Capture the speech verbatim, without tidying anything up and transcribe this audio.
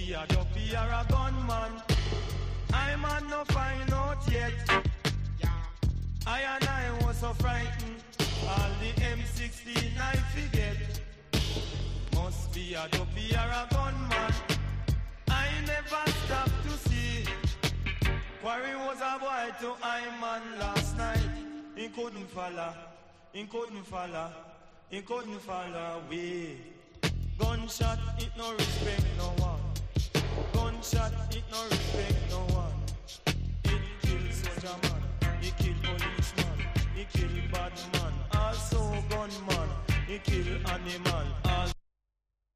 be a dopey or a gunman. I man no find out yet. I and I was so frightened. All the M sixteen I forget. Must be a dopey or a gunman. I never stopped to see. Quarry was a boy to I man last night. He couldn't follow. He couldn't follow. He couldn't follow away. Gunshot, it no respect no one. Gunshot, it no respect no one. It kill soldier man. He kill policeman. He kill bad man. Also gunman. He kill animal.